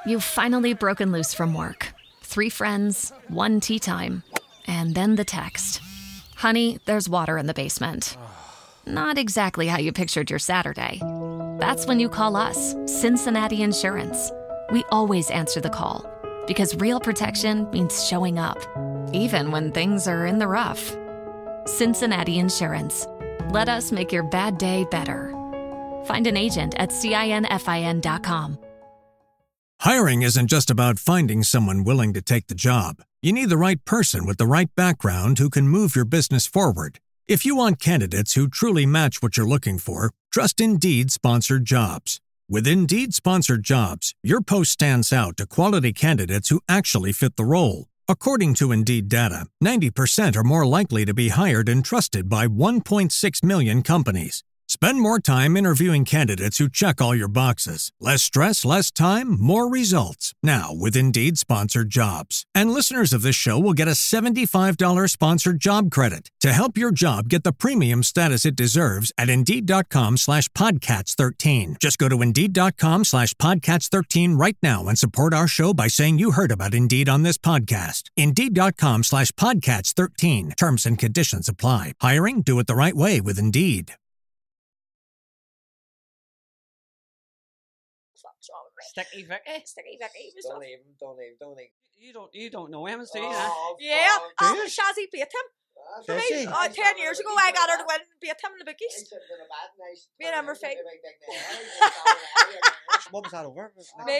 You've finally broken loose from work. 3 friends, 1 tea time, and then the text. Honey, there's water in the basement. Not exactly how you pictured your Saturday. That's when you call us, Cincinnati Insurance. We always answer the call because real protection means showing up, even when things are in the rough. Cincinnati Insurance. Let us make your bad day better. Find an agent at CINFIN.com. Hiring isn't just about finding someone willing to take the job. You need the right person with the right background who can move your business forward. If you want candidates who truly match what you're looking for, trust Indeed Sponsored Jobs. With Indeed Sponsored Jobs, your post stands out to quality candidates who actually fit the role. According to Indeed data, 90% are more likely to be hired and trusted by 1.6 million companies. Spend more time interviewing candidates who check all your boxes. Less stress, less time, more results. Now with Indeed Sponsored Jobs. And listeners of this show will get a $75 sponsored job credit to help your job get the premium status it deserves at Indeed.com/Podcats13. Just go to Indeed.com/Podcats13 right now and support our show by saying you heard about Indeed on this podcast. Indeed.com/Podcats13. Terms and conditions apply. Hiring? Do it the right way with Indeed. Sticky Vicky. Sticky Vicky. Don't even. You don't know him, do you? Yeah, Shazzy beat him. For me, 10 years ago, I got her to win and beat him in the bookies. Me and him were fighting. What was that over? Me.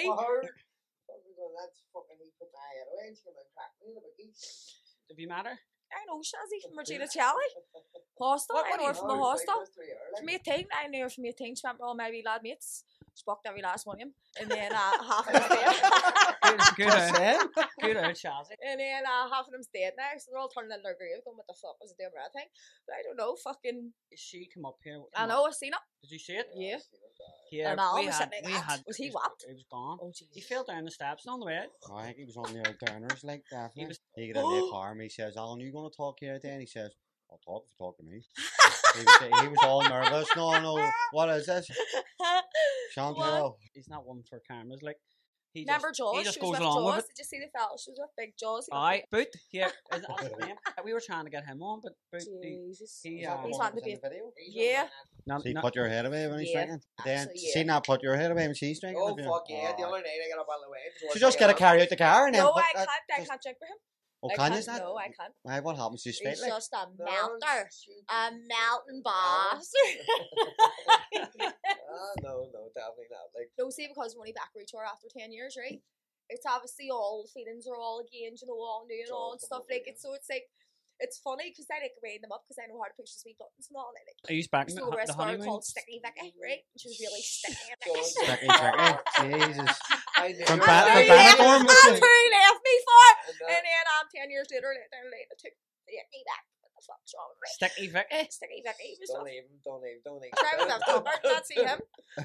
Did you matter? I know Shazzy from Regina Challey. Hostel, I know her from the hostel. From 18, I knew her from 18. She went with all my wee lad mates. Spocked every last one of them. And then half of them's dead. Good old Shazzy. And then half of them's dead now. So they're all turning in their grave going, what the fuck was it doing that thing? But I don't know, fucking... She come up here. I know, I've seen it. Did you see it? Yeah. Yeah, and Al was sitting like that. Was he whapped? He was gone. Oh, jeez. He fell down the steps on the way out. I think he was on the old downers like that. He got in the car and he says, Alan, you going to talk here then? He says, I'll talk if you talk to me. he was all nervous. No, what is this? Chantel. He's not one for cameras. Like, Remember Jaws? He just she goes was along Jaws. with it. Did you see the fella? She was with Big Jaws. Aye, Boot. Yeah, that's his name. We were trying to get him on, but Boot. Jesus. He's wanting to be a video. Yeah. He put your head away when he's drinking. Then yeah. she not put your head away when she's drinking. Oh fuck yeah! The other night I got up on the way. She just got to carry out the car and then. No, I can't drink for him. Oh, can you not? No, I can't. Why? What happens to you straight? He's just a melter, a melting boss. No, definitely not. Like, no, see, because we're only back tour after 10 years, right? It's obviously all the feelings are all again, you know, all new and all and stuff like it. So it's like, it's funny because I like weighing them up because I know how to push the sweet buttons and all. And I like. Are you back in the honeymoon? honeymoon called Sticky Vicky, right? She was really sticky. Sticky Vicky, Jesus. From Bannockburn, that's who he left me for. And then 10 years later, I took me back. What the fuck's wrong with me? Sticky Vicky. Sticky Vicky. Don't even. Try with that Gilbert, not see him.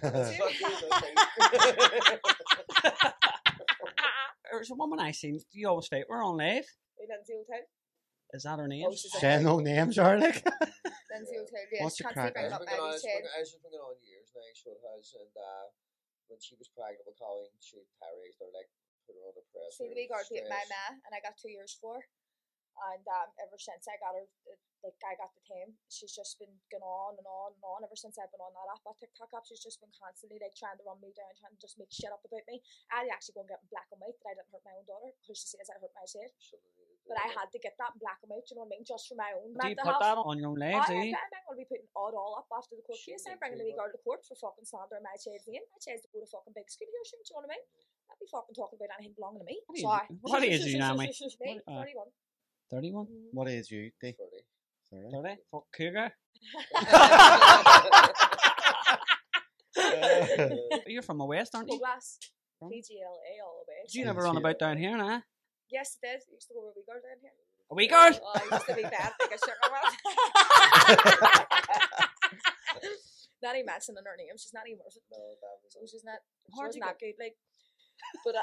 There's a woman I seen. You always state we're on live. Lindsay O'Toole. Is that her name? Say no names, are like. Lindsay O'Toole. Yes. What's your crack? I was just bringing on years now. She has, and when she was pregnant with Colleen, she terrorized her, like put her under pressure. See the wee girl beat my ma, and I got 2 years for her. And ever since I got her, like I got the time, she's just been going on and on and on. Ever since I've been on that app, that TikTok app, she's just been constantly like trying to run me down, trying to just make shit up about me. I actually go and get in black and white that I didn't hurt my own daughter because she says I hurt my head. But I had to get that in black and white, you know what I mean, just for my own mental health. Do you put that on your own lives, I'm going to be putting it all up after the court case. I'm bringing the wee girl to court for fucking slandering my child's name. My child's to go to fucking big school here, do you know what I mean? I'd be fucking talking about anything belonging to me. Sorry. What age are you now, mate? 31. 31? What age are you? 30? Fuck cougar. You're from the west, aren't you? Glass. PGLA all the way. Did you never run about down here, nah? Yes, it is. I used to go with a wee girl down here. A wee girl? Oh, I used to be bad, big as sugar mouth. Not even mentioning her name. She's not even worth it. No, so she's not. She's not good, like. But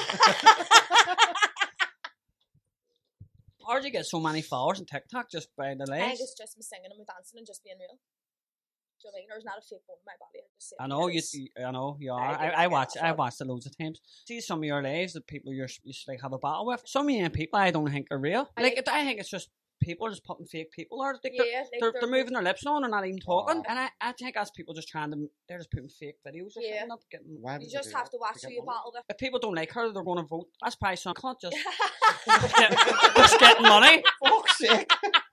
how did you get so many followers on TikTok just by the legs? I think it's just me singing and me dancing and just being real. Do you know what I mean? There's not a fake bone in my body. I just say I know it you. is. I know you are. I I get watch. that. I watched it loads of times. See some of your lives that people you like have a battle with. Some of you people I don't think are real. I think it's just people just putting fake people out. Like they're moving their lips on. They're not even talking. And I think that's people just trying to. They're just putting fake videos. Or something, not getting. You just have to watch who you battle with. If people don't like her, they're going to vote. That's probably some can't just just getting money. Fuck's sake.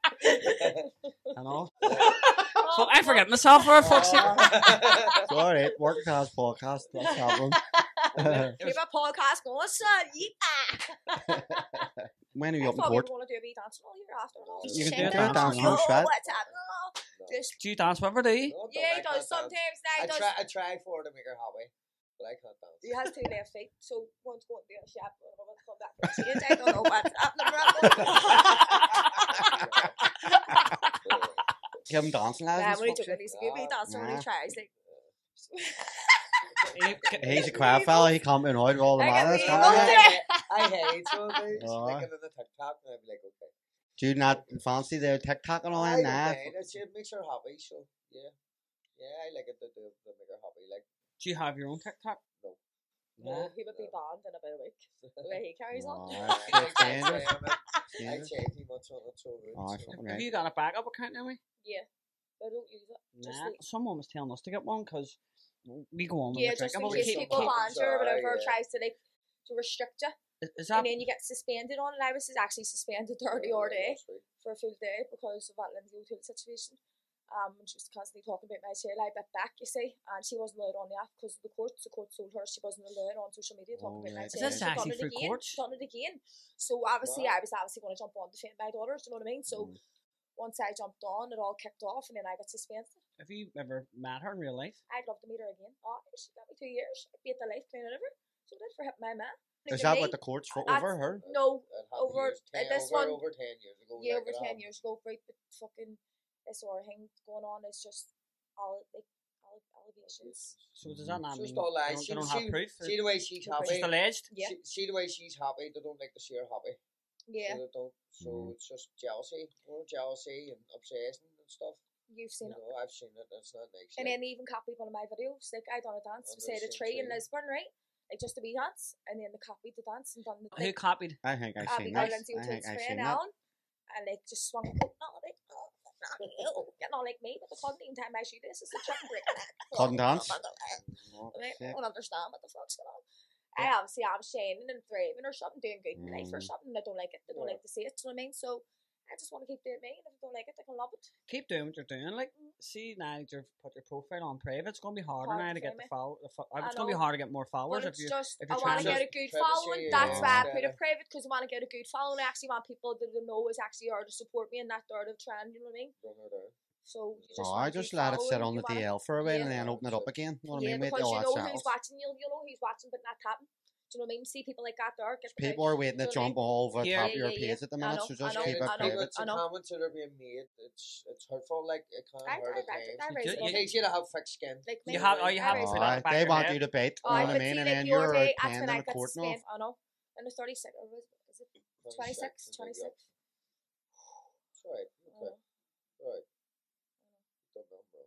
I know. So I forget myself for fuck's sake. It's alright, working class podcast, that's happening. Keep a podcast going, son. Yeah. When are you I up in thought we court? were going to do a wee dancing all here after all. You can do it. Dance, no Oh, sweat. what's happening? Just, Do you dance with her, do you? No, yeah, he I can't does. Sometimes now he dance. does. I try for her to make her happy, but I can't dance. He has 2 left feet, so one's going to do a shop and one's come back for a change. I don't know what's happening. Give him dancing Yeah, lessons. when he fuck's took it, sake. he's a good wee dancer when he tries. Like, He's a crab fella, he can't be annoyed with all the I get manners, me. can't he? I hate some of these. Oh. Like in the TikTok, and I'd be like, okay. Do you not fancy their TikTok and all I that? don't Nah. mind. It makes her happy, so yeah. Yeah, I like it to make her happy. Like, Do you have your own TikTok? no, he would be banned in about a week. The way he carries on. Oh, I standard. change too much on it, so rude. Oh, so- fucking Have right. you got a backup account now? Yeah, but I don't use it. Just Nah. like, Someone was telling us to get one because we go on with yeah, the just drinking, in but we case keep. people keep- ban you or whatever yeah. tries to like to restrict you, Is that and then you get suspended on it. I was actually suspended 30 odd day for a full day because of that Lindsay O'Toole situation. And she was constantly talking about my tail. I bit back, you see, and she wasn't allowed on the app because of the court. The court told her she wasn't allowed on social media talking about my right. tail. Is this She done actually it through again. court? She done it again. So obviously, Wow. I was obviously going to jump on to defend my daughter. Do you know what I mean? So Mm. once I jumped on, it all kicked off, and then I got suspended. Have you ever met her in real life? I'd love to meet her again. Oh, she got me 2 years. I beat the life clean out of her. So I did for hitting my man. Is that what the court's for That's- over her? No, It happened over this one. over 10 years ago. Yeah, like, over it 10 happened. years ago, right? But fucking this sort of thing going on is just all like allegations. So does that not Just mean all they lies. don't have proof? See the way she's Just happy. Just alleged? Yeah, See the way she's happy. They don't like to see her happy. yeah. So they don't. So it's just jealousy, jealousy and obsession and stuff. You've seen You it. know, I've seen it. It's not nice. And like, then they even copied one of my videos. Like I done a dance On the beside a same tree in tree. Lisbon, right? Like just a wee dance, and then they copied the dance and done the Who copied? I think I've seen because that. Lindsay I think O'Toole's I've friend seen that. Alan, and like just swung a coat, not like getting on like me, but the couldn't even tie my shoelaces. The chicken breaking it. Couldn't dance? I don't understand what the fuck's going on. I obviously am shining and thriving or something, doing good in life or something. They don't like it. They don't like to see it. Do you know what I mean? So I just want to keep doing me, and if they don't like it, they can love it. Keep doing what you're doing. Like, see now that you've put your profile on private, it's going to be harder Hard now to to get find the me. follow. It's I going to be know. hard to get more followers But if it's you. just, if I you're want to trying get to- a good Privacy, following. yeah, That's why I instead put it of- private, because I want to get a good following. I actually want people that they know is actually there to support me and not there to trend, you know what I mean? run her down. So you just Oh, want I a just good let it sit following, on the you wanna- DL for a while Yeah. and then open it up again. You know what I Yeah, mean? Wait because till you that know settles. who's watching, you'll know who's watching, but not tapping. Do you know what I mean? See people like that there. Get the People are waiting to you know what I jump all over Yeah. top of Yeah, your yeah, page at the I minute, know, so I just know, keep it I know. private. It's I the know. comments that are being made. It's hurtful. Like it can't hurt at times. I raise You it It do- up. takes you to have thick skin. Like You me, have. Oh, you I have to raise put it that up. in the back They of your want head. you to bait, you Oh, know what I but mean? see, And like then your you're day, that's paying when them I a got court and all. suspended. I know. In the 36, or is it 26? 26. It's alright. Okay. Alright. Don't know, bro.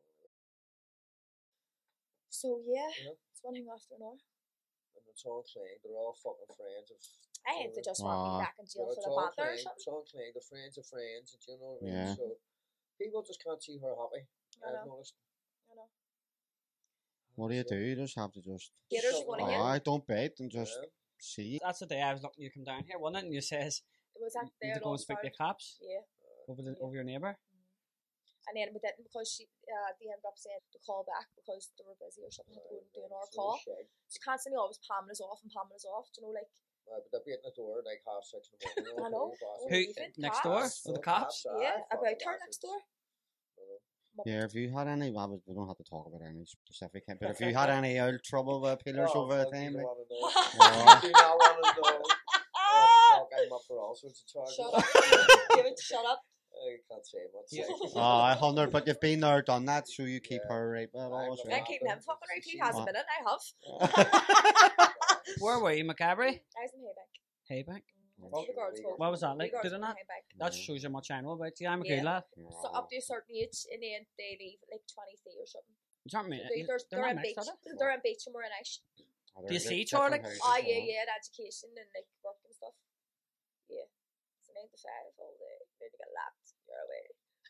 So yeah, Yeah. it's one thing after another. And it's all clean. They're all fucking friends of. I think they just want me back in jail for It's the all banther or clean. something. It's all clean. They're friends of friends. And you know what I mean? Yeah. So people just can't see her happy. I I've know. noticed. I know. What do you So, do? You just have to just. Haters are gonna hate. I don't bait and just yeah. see. That's the day I was looking you come down here, wasn't it? And you says It was you at need there to go and speak to the cops Yeah. over your neighbour. And then we didn't because they ended up saying to call back because they were busy or something. They wouldn't do another So call. shag. She constantly always palming us off and palming us off. Do you know, like, But they're beating the door like 6:30 in the morning. I know. bastard. Who Even next cops. door? Or the cops? yeah, about her next door. Yeah, if you had any, we don't have to talk about any specific, but if you had any old trouble with pillars over the time, like, I oh, do not want to know. Oh, fuck, I'm up for all sorts of charges. Shut up. Give it, shut up. I can't say much. Yeah. like. 100, but you've been there, done that, so you keep Yeah. her right. Well, I'm also, not I Yeah. keep him fucking right. He hasn't been in. I have. Where were you, McCabery? I was in Haybank. Haybank. The girls go. What was that like? The girls Did it go not? behind big. That shows you how much I know about you. I'm a Yeah. good lad. So up to a certain age, and then they leave at like 23 or something. You don't mean They're not in mixed, beach. are they? They're in beach and we're in ice. Do you see each other, like, Oh yeah, and education and like work and stuff. Yeah. It's 9 to 5 all day. Then you get lapped. You're away.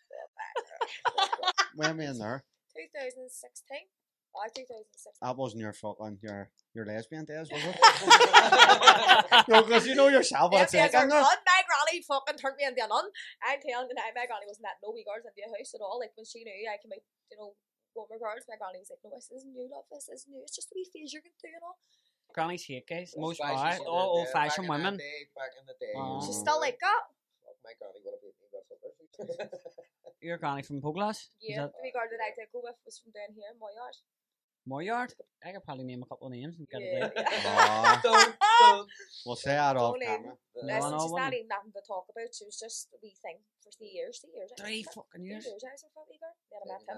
When am I in there? 2016. Oh, 2016. That wasn't your fucking your lesbian days, was it? No, because you know yourself what it's like. My granny fucking turned me into a nun. I'm telling you now, my granny wasn't letting no wee girls into the house at all. Like when she knew I came out, you know, Gomer girls, my granny was like, no, this isn't you, love, this isn't you. It's just a wee phase you're going through, you know. Granny's hate, guys. Most All old-fashioned women. Back in the day. She's still like that. My granny would have beat me with her. Your granny from Poglass? Yeah, the wee girl that I did go with was from down here in my yard. Moyard? I could probably name a couple of names and get Yeah. it Aw. Don't. We'll say that off Don't camera. Listen, no, she's wouldn't. not even nothing to talk about. She was just a wee thing for 3 years. 3 years. 3 fucking years. 3 years. I was with that wee girl. Then I met him.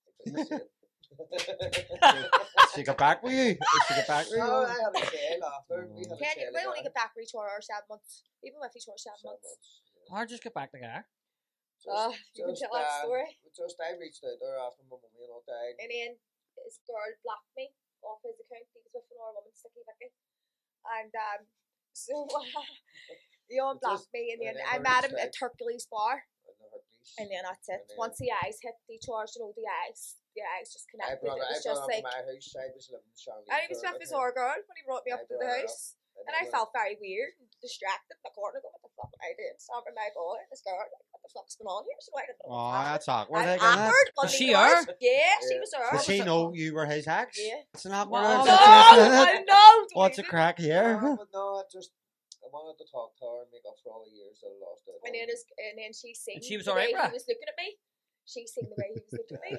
She got back with you? She got back with you? No, I had a jail after. We We only get back for each other 7 months. Even with each other 7 months. Or just get back together. You can tell that story. Just I reached out there after my mummy and all died. And then his girl blocked me off his account. He was with another woman, Sticky Vicky. And so he unblocked me, and then I met him at Hercules Bar. And then that's it. Once the eyes hit each other, you know, the eyes just connected. It was just like. My house. I was living in Charlie. And he was with his other girl when he brought me up to the house. And I felt very weird and distracted in the corner going, what the fuck am I doing? Stomping my boy and this girl, like, what the fuck's going on here? So I didn't know. Oh, that's awkward. I'm like, isn't it? awkward. Was she her? Yeah, she was her. Did she know you were his ex? Yeah. It's an awkward No, situation, isn't I it? know. What's a crack here? No, I wanted to talk to her and make up for all the years that I lost it. And then she seen And she was the alright, way bruh? he was looking at me. She seen the way he was looking at me.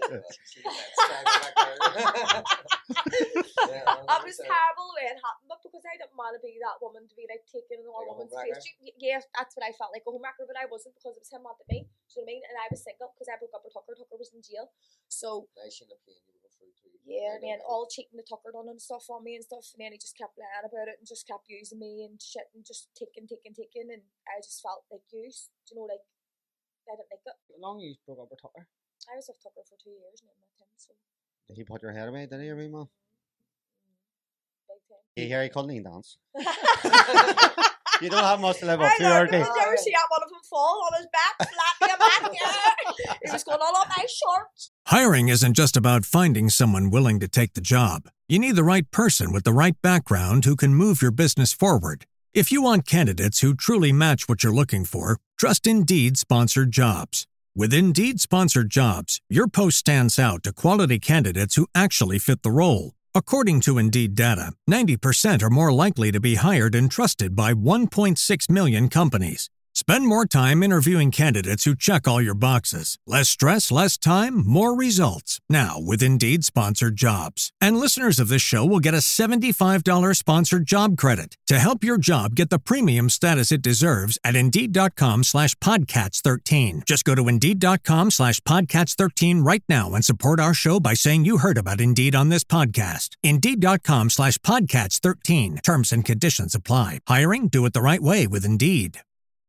That was terrible the way it happened, but because I didn't want to be that woman to be like taking another Like a woman's homewrecker? face. Yeah, that's what I felt like, a homewrecker, but I wasn't because it was him wanted me. Do you know what I mean? And I was single because I broke up with Tucker. Tucker was in jail. So I seen the plane you were through too. yeah, and then all cheating the Tucker done and stuff on me and stuff, and then he just kept lying about it and just kept using me and shit and just taking, and I just felt like used. Do you know, like I didn't like it. How long you broke up with Tucker? I was with Tucker for 2 years and then met him, so Did he put your head away, did he, Rima? big time. You hear he couldn't even dance. You don't have much to live up I to, know, RD. did you ever see that one of them fall on his back, flat in the back? Yeah. He was going all on my shorts. Hiring isn't just about finding someone willing to take the job. You need the right person with the right background who can move your business forward. If you want candidates who truly match what you're looking for, trust Indeed Sponsored Jobs. With Indeed Sponsored Jobs, your post stands out to quality candidates who actually fit the role. According to Indeed data, 90% are more likely to be hired and trusted by 1.6 million companies. Spend more time interviewing candidates who check all your boxes. Less stress, less time, more results. Now with Indeed Sponsored Jobs. And listeners of this show will get a $75 sponsored job credit to help your job get the premium status it deserves at Indeed.com/Podcats13. Just go to Indeed.com/Podcats13 right now and support our show by saying you heard about Indeed on this podcast. Indeed.com/Podcats13. Terms and conditions apply. Hiring? Do it the right way with Indeed.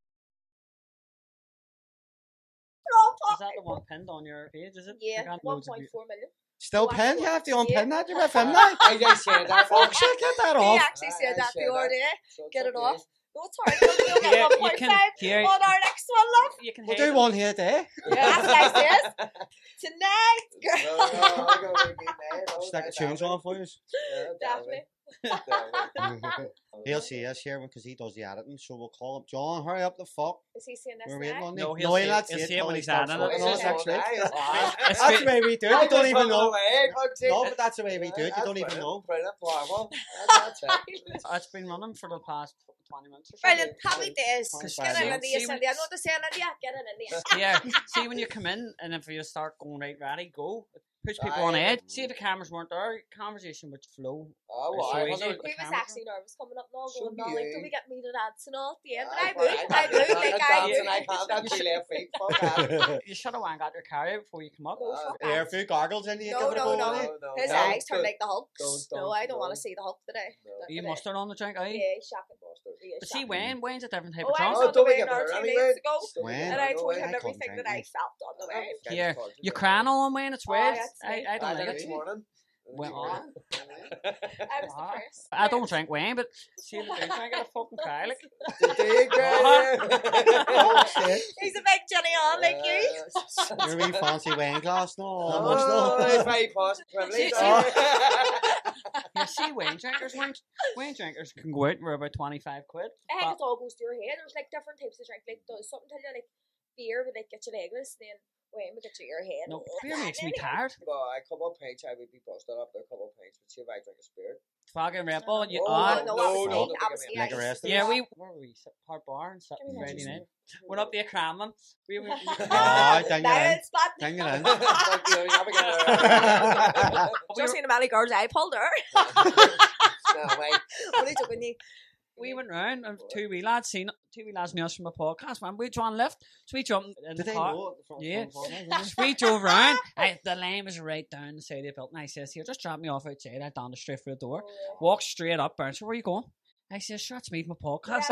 Is that the one pinned on your page, is it? Yeah, I got 1.4 loads of million. Still Oh, pinned? You have to unpin yeah. that? You're with him now? I just said that. Fuck shit, get that He off. actually said that the other day. So it's Get it okay. off. No, it's alright. We'll Yeah, get you 1.5 can hear- on our next one, love. You can We'll hear do them. one here a day. That's what I said. Tonight, No, I'm gonna be mad. Oh, Stick the that's tunes on for you. Definitely. He'll see us here because he does the editing, so we'll call him. John, hurry up the fuck. Is he saying this We're waiting now? on No, him. he'll No, see he'll it- not he'll see see it it when till he he's starts editing it. working on It's us just- next week. It's That's sweet. the way we do it. You don't even know. No, but that's the way we do it. You don't even know. Brilliant, powerful. That's it. It's been running for the past 20 minutes or so. Brilliant. Happy days. Fine, Get fine. in India, See, Cindy. I know what they're saying in India. Get in India. Yeah, see when you come in and if you start going right ready, go. It puts people on Aye. edge. See if the cameras weren't there, conversation would flow. Oh, It's well, so I easy. wonder. The We was cameras actually nervous coming up and all So going, be no, like, you. do we get me to dance and all at the end? And I I would. Like, I would. I can't see left feet. Fuck that. You should have went got your carry before you come up. No, fuck Air that. few gargles in you. No, give it a no, go, no. will you? No, His no, eyes turn don't- like the Hulk's. don't, No, I don't no. want to see the Hulk today. No. You mustard on the drink, aye? Yeah, he's shocking. Mustard. is But see, shocking. Wayne's a different type Oh, of I drunk. was on the don't we way get there better 2 anyway? weeks ago, Wayne? and I told I him couldn't everything that I drink, felt on the way. Here, you crying on Wayne, it's weird. that's me. I don't like Next it. morning. Well, I was depressed. I don't drink Wayne, but see if I do drink, I fucking cry. Like, Do you cry? Oh, shit. He's a big Johnny on like you. Your wee fancy wine glass, no? Oh, it's very positive privilege. you see, Wayne drinkers can go out for about 25 quid. I think it all goes to your head. There's like different types of drink. Like does something tell you like beer would like get you legless, then Wayne would get you your head. No, beer makes me tired. Well, a couple of pints, I would be busted up there, a couple of pints, but see if I drink a spirit. Fucking Red Bull. You, Oh, no, no, obviously, Make a rest of yeah, us. where were we? Hard Bar and Give me that Friday juice. night. Went up to a Cramlin. We were. Oh, dang it in. That's spot. Dang it in. Just seen the many girls I pulled her. No, mate. What are you doing? You? We went round and two wee lads knew us from a podcast, man. We trying left. So we jumped in Did the they car. know? Yeah. So we drove round. The lane was right down the side of the building. I says, here, just drop me off outside. I down the straight through the door. Walk straight up. Burns, where are you going? I says, sure, it's me from a podcast.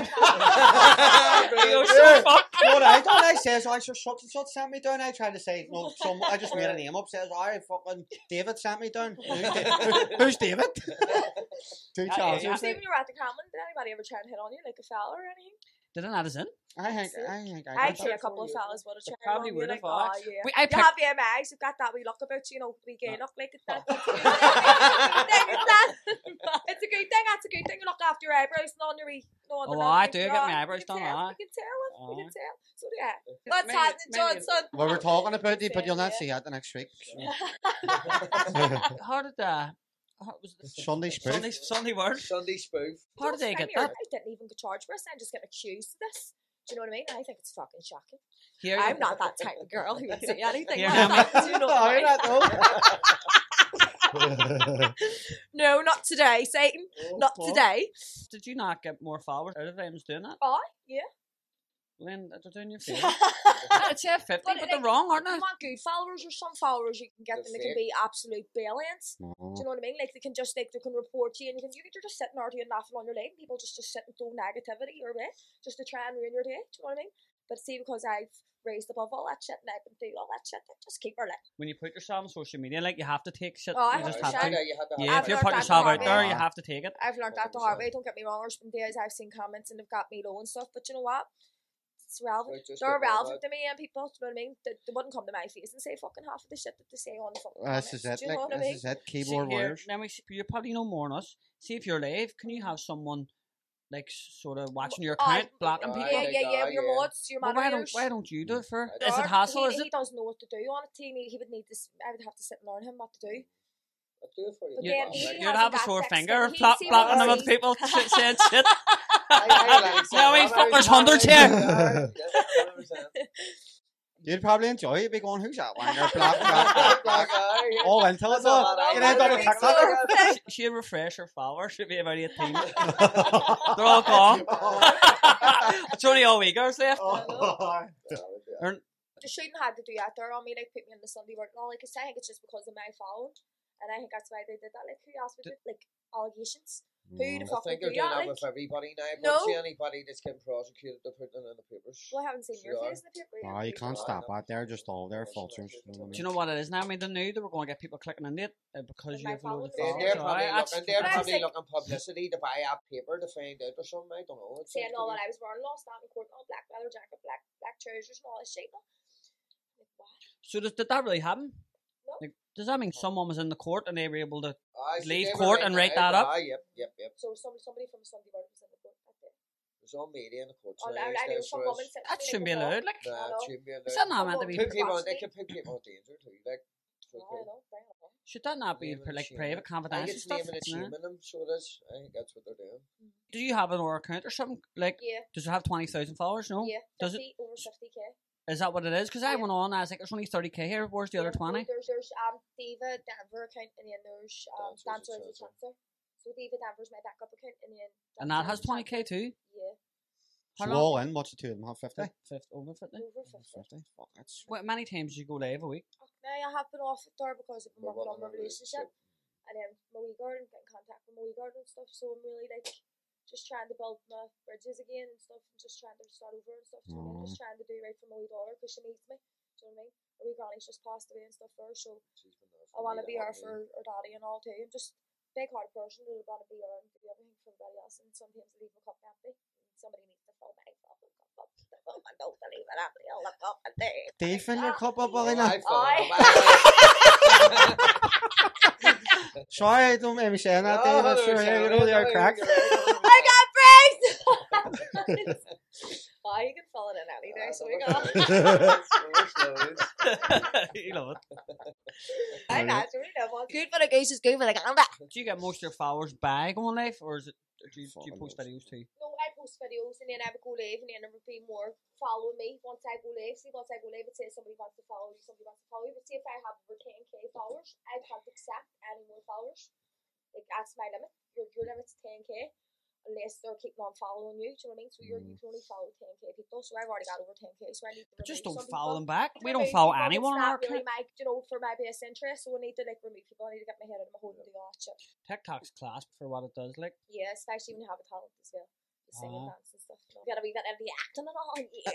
What I done, I says, I just such and such sent me down. I tried to say, no, I just made a name up. Says, alright, fucking David sent me down. Who's David? Two chances. See, when you were at the Cromlin, did anybody ever try and hit on you like a fella or anything? Didn't let us in. I'd say a couple of fellas would have tried. Probably on you, would have. like, oh, yeah. I You picked. have the MIs, you've got that wee look about you, wee gay look like that. It's a good thing, that's a good thing. You look after your eyebrows and on your wee. Oh, I do get my eyebrows done, You can tell it, you can tell. So yeah. What's Maybe- happening, Johnson? Well, we're talking about it, but you'll not see it the next week. How did was it Sunday spoof. Sunday word? Sunday spoof. How did they get that? I didn't even get charged for this. I'm just getting accused of this. Do you know what I mean? I think it's fucking shocking. Here, I'm not that type of girl who would say anything. Here, like that. Do you know what I mean? No, No, not today, Satan. Not What? today. Did you not get more followers out of them doing that? Oh, yeah. Lynn, they're doing your Do favour. I'd say 50, but they're wrong, aren't they? you want good followers or some followers you can get They're them, they can be absolute brilliant. Do you know what I mean? Like they can just they can report you and you're just sitting there doing nothing on your leg and people just sit and throw negativity your way just to try and ruin your day. Do you know what I mean? But see, because I've raised above all that shit and I've been through all that shit, I just keep her lit. When you put yourself on social media, like, you have to take shit. Oh, You just have 100%. to. Yeah, I've if you learned put that yourself the out hard there, way. you have to take it. I've learned that the hard way. Don't get me wrong, there's been days I've seen comments and they've got me low and stuff, but you know what? It's relevant. Right, just They're get relevant relevant. to me and people, do you know what I mean? They wouldn't come to my face and say fucking half of the shit that they say on the fucking This comments. is it. Do you know Like, what I mean? this is it. See, Keyboard here, warriors. now you probably know more than us. See, if you're live, can you have someone like sort of watching your account, blocking people? Yeah, your mods, your Well, moderators. why don't you do it for? I Is it don't. hassle? he, Is he it? doesn't know what to do on it. He would need this. I would have to sit and learn him what to do. I'll do it for you. But You'd, then he you'd hasn't have a got sore thick finger skin. He flop sees blocking them what with people saying shit. Now he's fuckers hundreds here. You'd probably enjoy it. Be going, who's that one? They're black. All into it. You end up a TikToker. She'll refresh her followers. She'll be about 18. They're all gone. It's only all we girls left. They shouldn't have to do that there on me, like put me in the Sunday work and all. Like, I think it's just because of my phone, and I think that's why they did that. Like, who else would do like allegations? Who the I fuck would think do they're doing that? that Like, with everybody now. But No. see anybody that's getting prosecuted, they're putting it in the papers. well, I haven't seen your Sure. face in the paper yet. No, you can't stop that. They're just all their vultures. Do you know what it is now? I mean, they knew they were going to get people clicking into it because With you my have a load of followers. They're followers. probably Alright, looking. They're But I was probably like- looking publicity to buy a paper to find out or something. I don't know. It Saying seems all to that be- I was wearing lost out in court and all black leather jacket, black trousers and all this shit. Like, what? So did that really happen? No. Like, does that mean someone was in the court and they were able to? Aye, so leave they were court writing and write it that out. up? Aye, yep. So somebody from Sunday World was in the court that day. There's all media in the court. Oh, tonight, I knew so some it's- woman said That shouldn't be allowed. Like, I know. Nah, it shouldn't be allowed. is that not meant to be? Put people, precautionary. they can put people in danger too. Like, so I know, bring it on. Should that not be Naming and like shaming. private, I think confidential it's stuff? naming and Yeah. shaming them, so it is. I think that's what they're doing. Do you have an or account or something? Like, Yeah, does it have 20,000 followers? No. yeah. Does it? 50, over 50k. Is that what it is? Because I Yeah. went on, I was like, there's only 30k here. Where's the other 20? There's Diva Denver account and then there's Dancers Dancers and and Chancer. So Diva Denver's my backup account and then And that has Dancers and 20k too? Yeah, So How long? all in, what's the two of them have? 50? Over 50. over 50. 50? Fuck, that's... What many times do you go live a week? Now I have been off it there because I've been We're working on working my on a relationship and then my wee girl and getting contact with my wee girl and stuff. So I'm really like just trying to build my bridges again and stuff, and just trying to start over and stuff. So I'm just trying to do right for my wee daughter because she needs me. Do you know what I mean? Our wee granny's just passed away and stuff for her, so I want to be her for her daddy and all too. I'm just a big hearted person that I want to be her and to do everything for everybody else. And sometimes I leave my cup empty, and somebody needs to fill my cup up. I don't believe it. I'll look up and there. Do you fill your cup up, Alina? Sorry, I don't make me saying that, Dave. I'm sure you know they are cracked. I got brains! Oh, you can fill it in any day, so we got You love it. I naturally love it. Good for the goose is good for the gander. Do you get most of your followers by going live, or is it? Do you post videos too? No, I post videos and then I would go live and then there would be more following me once I go live. See, once I go live, it says somebody wants to follow you, somebody wants to follow you. But see, if I have over 10k followers, I can't accept any more followers. Like, that's my limit. Your limit's 10k. Unless they're keeping on following you, do you know what I mean? So you can only follow 10k people. So I've already got over 10k, so I need to Just remove don't some follow people. them back. We don't Remove follow people anyone on that's our not really account. for my best interest. So I need to remove people. I need to get my head out of my hole and do all that shit. TikTok's class for what it does. Like, Yeah, especially when you have a talent as well. The singing, dance and stuff. You gotta be that into the acting and all.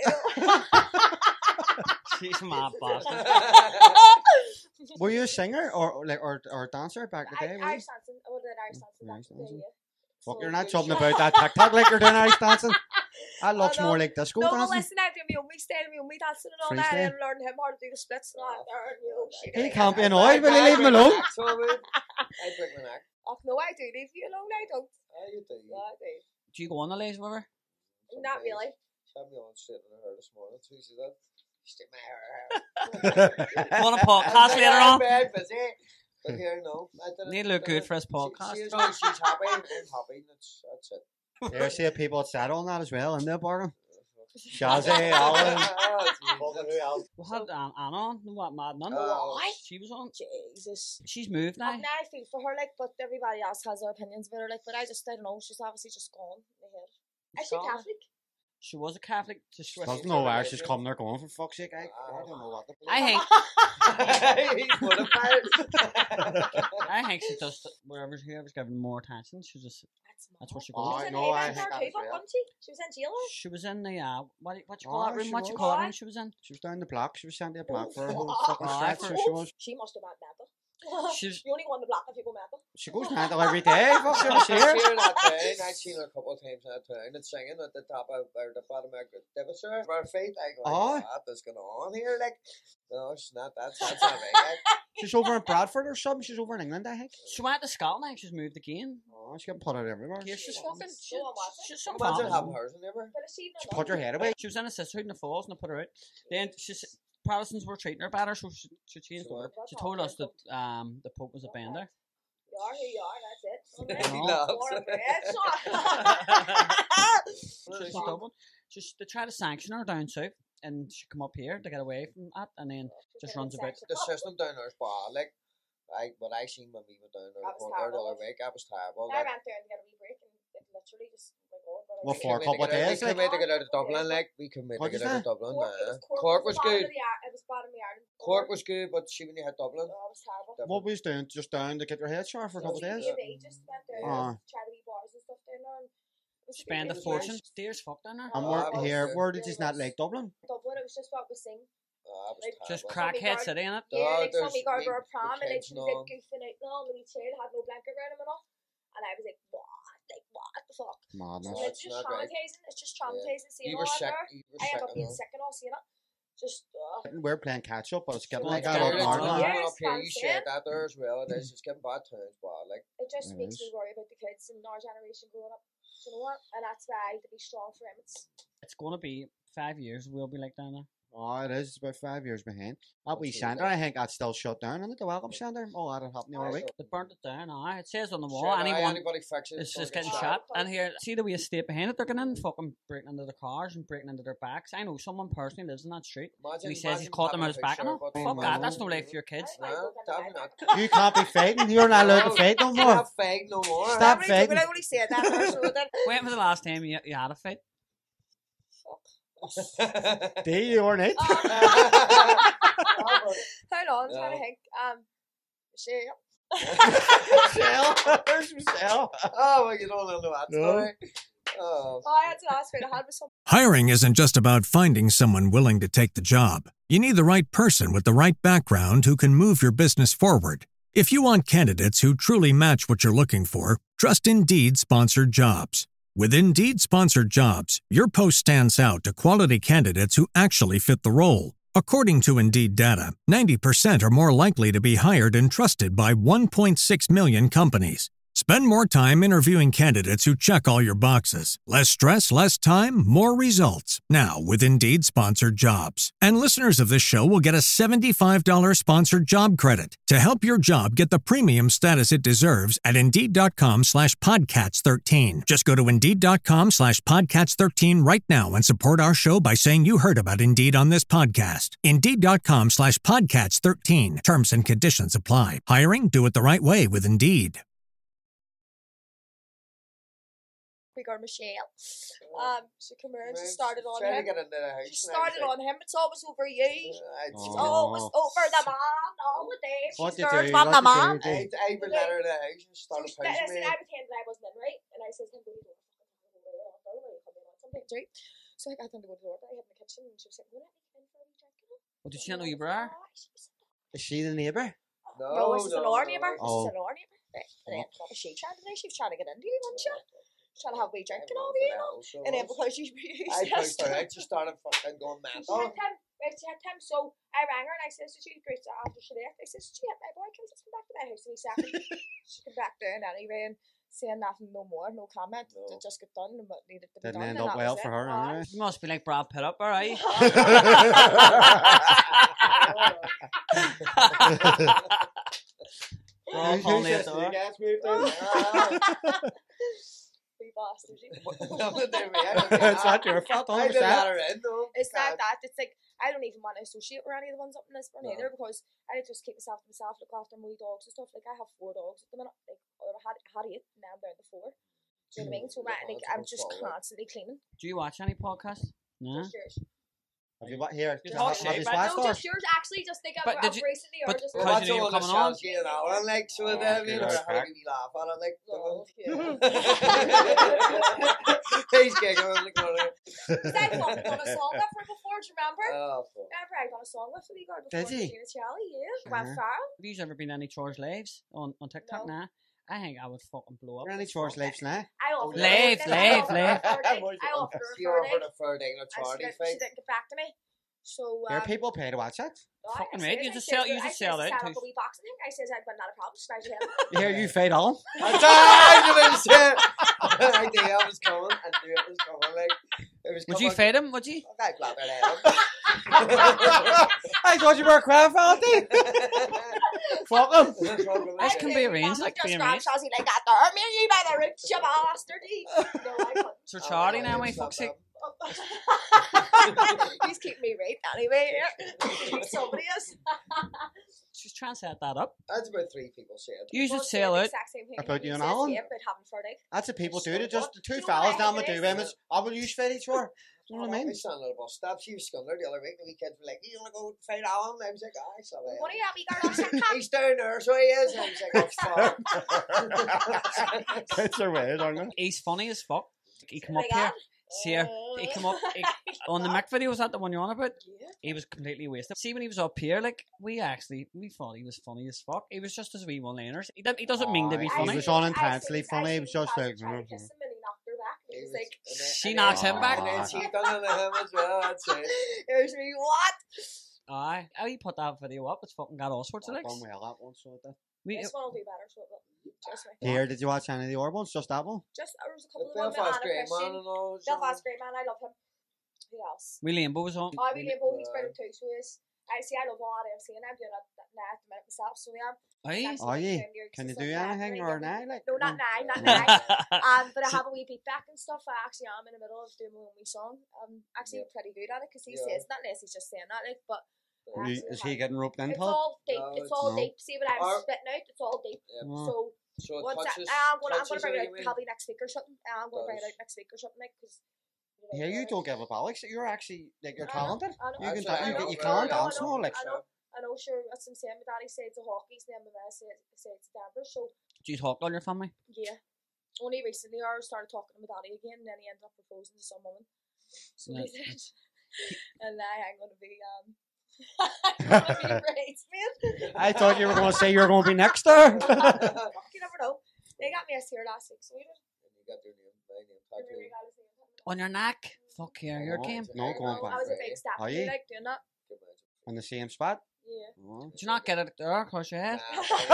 she's my boss. Were you a singer or dancer back in the day? Irish dancing. I did Irish dancing back in the day, yeah. Fuck, So you're not we something shot- about that TikTok like you're doing Irish dancing. That looks I know. more like disco No, dancing. listen, I do me style, me dancing and all that, Freestyle. and learning him how to do the splits and all that. He can't be annoyed. Will you leave him alone? I break my neck. Oh, no, I do leave you alone, I don't. You do. No, I do. Do you go on the lazy river? Not really. She had me on straight in her this morning. So she said, stick my hair. On a podcast later on. I'm busy. But here, no. I didn't. Need to look good for this podcast. She's happy. I'm happy. That's it. There, see people that sat on that as well in there, bargain. Shazzy, Alan. We had Anna on. What Mad Nun? She was on. Jesus. She's moved now. Now I feel for her, like, but everybody else has their opinions about her, like, but I don't know. She's obviously just gone in the head. Is she Catholic? She was a Catholic. Doesn't know where she's coming or going, for fuck's sake. I don't know what. I think she does whoever's giving more attention. She just that's where she goes. I know. I think She was in jail. She was in the what you call that room? What you call it room? She was in. She was down the block. She was sent to a block for a whole fucking stretch. So she was. She must have been mental. She's You only go on the block if you go mental. She goes mental every day. Fuck, she was here. I've seen her a couple of times in that town and singing at the top of or the bottom of Devonshire. For her feet, I go, what is going on here? Like, no, she's not. That's not right. She's over in Bradford or something. She's over in England, I think. she went to Scotland. She's moved again. Oh, she's getting put out everywhere. Here she's fucking. She's some Imagine famous. having hers never. She put her head away. She was in a sisterhood in the Falls and I put her out. Then Protestants were treating her better, so she changed over. She told us that the Pope was a bender. You are who you are, that's it. He loves She's from Dublin. They try to sanction her down south, and she come up here to get away from that, and then just runs about. The system down there is bad. Like, what I seen when we went down there the other week, that was terrible. I went there to get a wee break, and it literally just went on. Well, for a couple of days, we couldn't wait to get out of Dublin. Like, we couldn't wait to get out of Dublin. Cork was good. It was bottom of the Ireland. Cork was good, but she when you hit Dublin. Oh, it was terrible. What was doing? Just down to get her head sharp for a couple of days. They just went there, tried to wee bars and stuff down there. Spend a fortune. Stairs fuck down there. And where did you not like Dublin? Dublin, it was just what we sing. Just crackhead city in it. Yeah, like some we got to a prom and like she was like goofing out and all, and the wee child had no blanket around him and all. And I was like, what? Like, what the fuck? Madness. So it's just traumatizing. It's just traumatizing seeing all that there. I end up being sick and all seeing it. Just, we're playing catch up, but it's getting like that. Up here, you shared that there as well. It is. It's getting bad times, but like it just makes me worry about the kids and our generation growing up. You know what? And that's why to be strong for them. It's gonna be 5 years. We'll be like down there. Oh, it is. It's about 5 years behind. That wee centre, I think that's still shut down, isn't it? The Welcome Centre. Oh, that happened the other week. They burnt it down. It says on the wall, anybody fixes it's just getting shot. And here, see the wee estate behind it. They're going in, fucking breaking into their cars and breaking into their backs. I know someone personally lives in that street. And he says he's caught them on his back. And fuck that. That's no life for your kids. You can't be fighting. You're not allowed to fight no more. Stop fighting no more. Stop fighting. I only said that. When was the last time you had a fight? Do you or not? Hold on, I'm trying to think. Michelle. There's Michelle. Oh, well, you don't know that story. Oh. I had to ask for the hand with some. Hiring isn't just about finding someone willing to take the job. You need the right person with the right background who can move your business forward. If you want candidates who truly match what you're looking for, trust Indeed Sponsored Jobs. With Indeed Sponsored Jobs, your post stands out to quality candidates who actually fit the role. According to Indeed data, 90% are more likely to be hired and trusted by 1.6 million companies. Spend more time interviewing candidates who check all your boxes. Less stress, less time, more results. Now with Indeed Sponsored Jobs. And listeners of this show will get a $75 sponsored job credit to help your job get the premium status it deserves at Indeed.com/Podcats13. Just go to Indeed.com/Podcats13 right now and support our show by saying you heard about Indeed on this podcast. Indeed.com/Podcats13. Terms and conditions apply. Hiring? Do it the right way with Indeed. We got Michelle. She came here and she started on trying him. to get into the house. She started on him. It's always over you. It's Oh. always over the man all the day. What She did starts you on do? the What man. did you do? I would let her in the house and So start a she, pushing I me. pretended I wasn't in, right? And I said, I'm going to do something, right? So I got them to go to the door. I hid in the kitchen and she was like, will let me come in for a wee drink? Well, did she not know you were there? Is she the neighbour? No, this is an our neighbour. This Oh. is an our neighbour. Right. And then what was she trying to do? She was trying to get into you, wasn't she? Trying to have a wee drink and all, you know? And then because you I pushed her out, she started fucking going She mental. had him, right, she had him, so I rang her and I said, did you great after she left? I said, did you get my boy? Can you just come back to my house in a second? She came back down anyway and saying nothing, no more, no comment. No. It just got done and what needed to be Didn't done. end and up that well was for it. her anyway. You must be like Brad Pitt up, alright? We're all calling it door. Wee bastards. It's not your fault, I didn't 100%. let her in though. It's not that. It's like I don't even want to associate with any of the ones up in this one No. either because I need to just keep myself to myself, look after my wee dogs and stuff. Like I have 4 dogs at the minute. Like I had 8, now I'm down to 4. Do you know what I mean? So I'm just constantly cleaning. Do you watch any podcasts? No. Just yours. Have you here? Just Have talk you shit, watched No, ours? just yours. Actually, just think But I've did you- recently but or just. Because Well, you that's knew you all were the coming on. shows you know, and like so Oh, then you know good. how we laugh at it like Oh, yeah. he's giggling like one of Because I've fucking done a song with her before. Do you remember? Oh fuck. Remember I done a song with the wee girl before. Did you? Gina Chally, yeah. Went Uh-huh. far. Have you ever been any George Lives on TikTok? No. Nah. I think I would fucking blow up. Are any George lives now? I offered her Live, this, live, I live. offered her She a offered Friday. a fair ding or And charity she fight. didn't get back to me. So Here people pay to watch it. Fucking right, you just sell it out. I a wee boxing thing. I says I've got not a problem. Smash your head. Here you fade on. That's I said. I knew I was coming. I knew it was coming. Like it was. Would you fade him? Would you? I blathered at I thought you were a crowd felty. Fuck him. This can be arranged, like, just be grab arranged. Shazzy like that there. Me and you by the roots, you bastard. No, I couldn't. So charity now, my fuck's sake. He's keeping me right anyway. Somebody is. She's trying to set that up. That's about 3 people said. You should sell it. About you and Alan? Yeah, about having Friday. That's what people do. They're just the two You know fellas what down I the think do it women. I will use fade each other. You know what I mean? I standing at a bus stop. She was scunnered the other week. The wee kids were like, "You want to go fight Alan?" I was like, "I saw it." What do you have, wee girl? On TikTok? He's down there, so he is. And I was like, "Oh fuck." It's their way, aren't they? He's funny as fuck. He come Oh up my here. God. See her. He come up on the Mick video. Was that the one you're on about? Yeah. He was completely wasted. See, when he was up here, like we thought he was funny as fuck. He was just as wee one-liners. He doesn't mean to be He funny. was unintensely funny. He was just like. Trying to kiss him and he knocked her back. He was like, She knocks him back. And then she done it to him as well. That's it. "Here's me, what?" Aye. How he put that video up? It's fucking got all sorts of Done likes. well that one, so it did. This one will do better, so it will. Just me. Here, did you watch any of the Orb ones? Just that one? Just there was a couple The of them. Belfast Great Man and all. Belfast Great Man, I love him. Who else? William was on. I really love he's brilliant too. So is I love all them seeing. I'm doing that now at the minute myself. So yeah. Aye. Are you? Can you do anything or now? Like, No, not now, not No. now. But I have a wee beat back and stuff. I actually am in the middle of doing my own wee song. I'm actually pretty good at it because he says not unless he's just saying that, like, but. Is he getting roped into It's it? all deep. No, It's all no. deep. See what I'm spitting out? It's all deep. So So it once touches. I'm gonna touches bring her, it you out mean? probably next week or something. I'm gonna bring it Does. out next week or something, like, because. Yeah, you don't give up, Alex. You're actually, like, you're I know, talented. I know. You can, That's you, right, you I can't know, dance more, like. I know. I know, sure, that's what I'm saying. My daddy said to hockey's, and then my mum said to Denver. So, Do you talk to all your family? yeah. Only recently I started talking to my daddy again, and then he ended up proposing to some woman. So he did. And now I'm going to be, bridesmaid. I thought you were going to say you were going to be next there. You never know. They got me a here last week, so we did. And you got your name, my name tattooed. On your neck? Fuck yeah, your game. No, going I back. was a big step. Are you? Like doing that. On the same spot? Yeah. Oh. Did you not get it there across your head?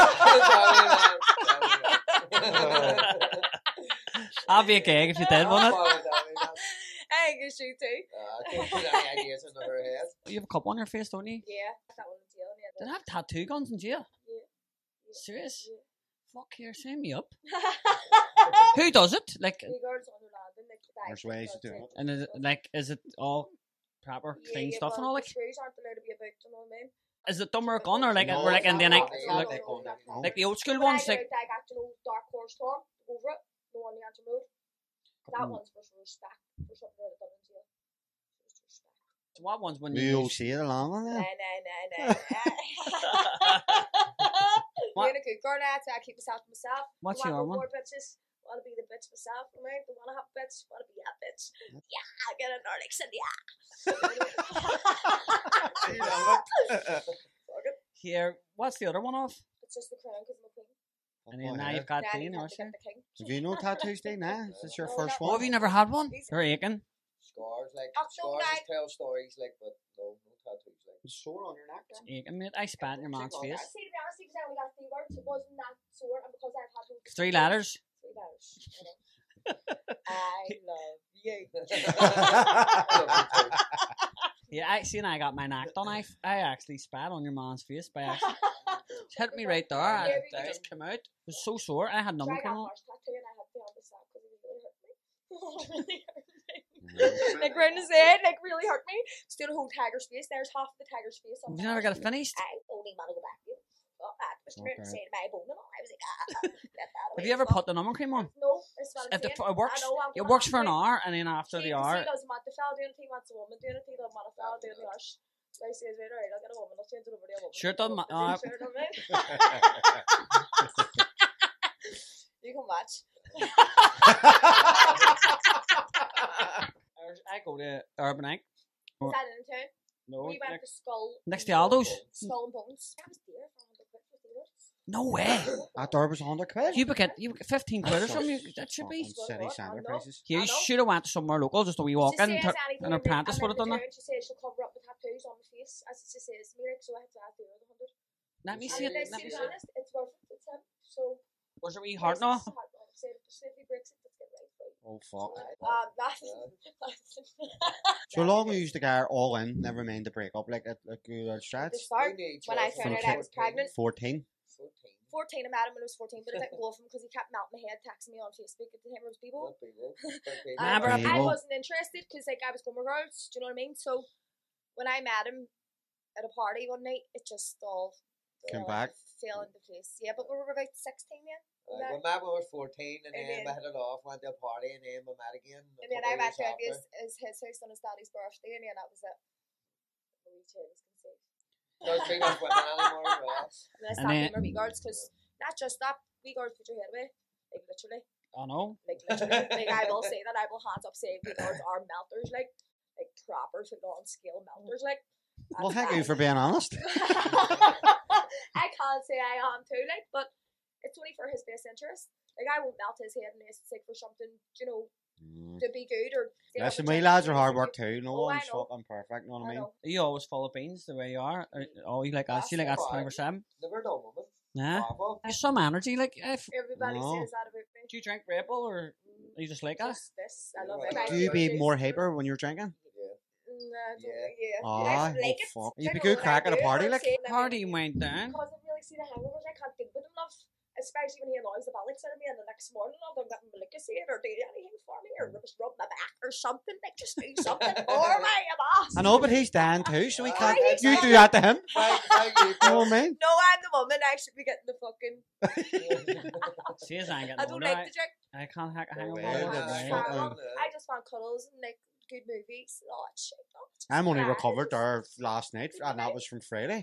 I'll be a gag if you did, won't it? I can shoot too. I don't put any ideas in her head. You have a couple on your face, don't you? Yeah, that one in jail. Did I have tattoo guns in jail? Yeah. Serious? Yeah. Fuck here, sign me up. Who does it? Like, The girls on the landing, like, There's ways to do it. and is it all proper clean stuff and all like? The screws aren't allowed to be about, you know what I mean? Is it dumber gun or like No, we're like it's Indian not. like, like the old school ones like? I got, you know, Dark Horse Tom over it, the one on the Antrim Road. That one's for respect, for something that I've done in jail. Just respect. So what ones when We you all see it along on Nah. there. Being a good girl, that's I keep myself to myself. What's Don't your want no one? more bitches. Want to be the bitch myself, I mean, don't want to have bitch, want to be a bitch. Yeah, I get a Nordics and yeah. here? What's the other one off? It's just the crown because I'm a queen. And then now you've got Dean Now or you have to get the king. Have you no tattoos, Dean? Nah, is this your No, first not Oh, one? have you never had one? These- You're aching. Scars, like, Oh, no, scars like- just tell stories, like, but no tattoos, like. It's sore on your neck. It's aching, mate. I spat in your man's face. See, to be honest, because I only got 3 words, it wasn't that sore, and because I've had those 3 letters. 3 letters. You know. I love you. Yeah, I see. And I got my neck done. I actually spat on your man's face by accident. It hit me right there. And it just came out. It was so sore. I had So numbing I got on. Marsh tattoo and I had to understand because it really hurt me. Really hurt me. Like round his head, like really hurt me. Still a whole tiger's face. There's half of the tiger's face. On You never got it finished. I only want to go back. Oh, I was trying to say to my bone and all. I was like, get that Have away. you ever put the numbing cream on? No, it's not It, insane. it works. I know, I'm It gonna works have for an to. hour, and then after the hour, He doesn't want the fella doing it. He wants a woman doing it. He doesn't want a fella doing the arse. So I says, right, alright, I'll get a woman. I'll change it over to a woman. Sure doesn't matter. Sure doesn't matter. You can watch. I go to Urban Egg. Is that in town? No, We went to Skull. next to Aldo's. Skull and Bones. That was dear for 100 quid for theatres. No way. At Derby's 100 quid? You get 15 quid or something. That should be. City centre prices. You I know. should have went to somewhere local, just a wee walk in. An apprentice would have done that. She says she'll cover up the tattoos on my face, as she says to me, like, so I have to add the other 100. Let me see it. And Let me to be see it. honest, it's worth it. It's him. So. Was there a wee heart now? Say if he breaks it, let's get right for it. Oh, fuck. That's. So long we used to go all in, never mind the break up, like at good old The strats. start, when I found out I was pregnant, 14. 14, I met him when I was 14, but I didn't go for him because he kept melting my head, texting me on Facebook at the time it was people. Remember I people? wasn't interested because like I was going with girls, do you know what I mean? So when I met him at a party one night, it just all Came back. fell into place. Yeah, but we were about 16 then. We met when we were 14 and then then- we hit it off, went to a party and then we met again. And then I went to his house on his daddy's birthday, and then that was it. The wee child was conceived. There's been enough women anymore as well. And I And stopped then- being my wee girls because not just that, wee girls put your head away. Like literally. I know. Like literally. Like I will say that, I will hands up say wee girls are melters, like proper on scale melters, like. Well, thank you for being honest. I can't say I am too, like, but it's only for his best interest. Like I won't melt his head unless it's like for something, you know, to be good or. Listen, we lads are hard work too. No Oh, I one's know. fucking perfect, know what I I mean? know. Are you always full of beans the way you are? Oh, you like us? You like us 24/7? Never done woman. Nah. Bravo. There's some energy. Like, if Everybody No. says that about me. do you drink Red Bull or are you just like us? Just this. I love Do it. Do you be more hyper when you're drinking? Yeah. Oh, I oh, like it. fuck. Do You'd be know good what crack I at a do? party, I'm like. saying that Party went down. Because I really see the hangovers, I can't deal with them enough. Especially when he annoys the bollocks out of me and the next morning I'll go get him a see it or do anything for me or just rub my back or something. Like just do something for me, you boss. I know, but he's Dan too, so he can't. he's You Dan. do that to him. Thank you. You know what I mean? No, I'm the woman. I should be getting the fucking. See, I ain't getting I don't older. like the drink. I can't hack a hangover. well, all the that's way. fucking- I just want cuddles and like good movies. Oh shit. I'm only recovered there last night, and that was from Friday.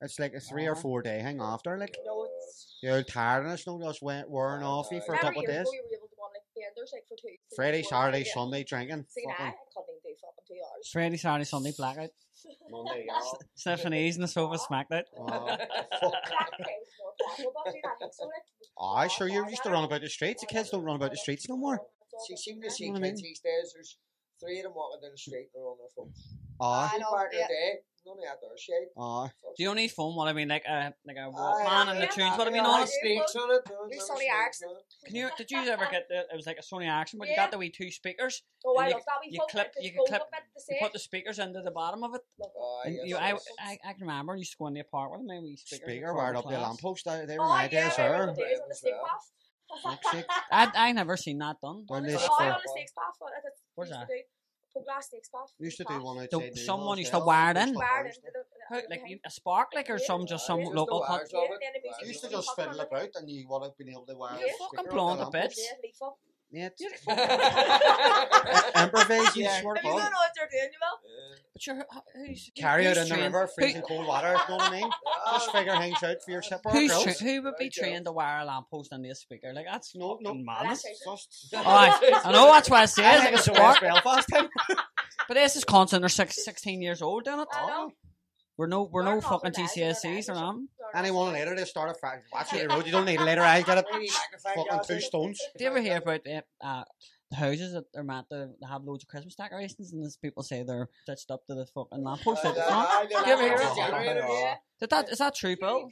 It's like a 3 or 4 day hang after. Like No, it's... you're tiredness, no, just wearing off you for a couple of days. We were able to go on like benders like for 2 Friday, 4 Saturday, hours. Sunday drinking. See, now I Fucking couldn't even do fucking 2 hours. Friday, Saturday, Sunday, blackout. Monday, yeah. Sniffing ease in the sofa, smacked out. That time was more possible, but see, that thing, so like... Aye, sure, you used to run about the streets. The kids don't run about the streets no more. See, when you see You know what I kids these days, there's 3 of them walking down the street and they're on their phones. Aye, know, Back in yeah. the day, none of that there shade. aye. Do you need phone? What I mean, like a Walkman and the tunes. What I mean, yeah. on. Speaks on it. We Sony Ericsson. Did you ever get it was like a Sony Ericsson, but you Yeah. got the wee 2 speakers. Oh, And I you- love that. We you phone clip- it, the you can phone clip- up at the You same. put the speakers into the bottom of it. And yes, you, yes. I can remember you used to go in the apartment with me Speaker wired up the lamppost. They were Oh, my yeah, days, I sir. remember the days on the stick Sick. path. I never seen that done. Well, On this the for- sticks path. Where's that? Glass sticks path. We used to do one So outside. someone used to wire it in? Wired into the... How, like a spark, like, or some just some Just the local. wires of it. You used to just fiddle about and you would have been able to wire Yeah. the Fucking speaker blowing up the the bits. Yeah, lethal. Yeah, Yeah. improvise, you Yeah. swear to If you don't God. know what they're doing, you will. But you're who's Carry out who's in the trained- river, freezing cold water, you know what I mean? Just figure things out for your shipper girls. Who would be Very trained to wire a lamppost into a speaker? Like that's No, fucking no. madness. That's Just... Aye, I know that's why I say I it's think like a it's the spark. West Belfast time. But this is constant. They're 16 years old, doing it. I know. We're no We're not fucking for that, GCSEs or they're nothing. Anyone later, they start a fact. Watch the road, you don't need a later. I get it. Really magnifying Fucking glasses. 2 stones. Do you ever hear about the houses that are meant to have loads of Christmas decorations and there's people say they're stitched up to the fucking lamppost at the front? Do you ever hear it? Is that true, Bill?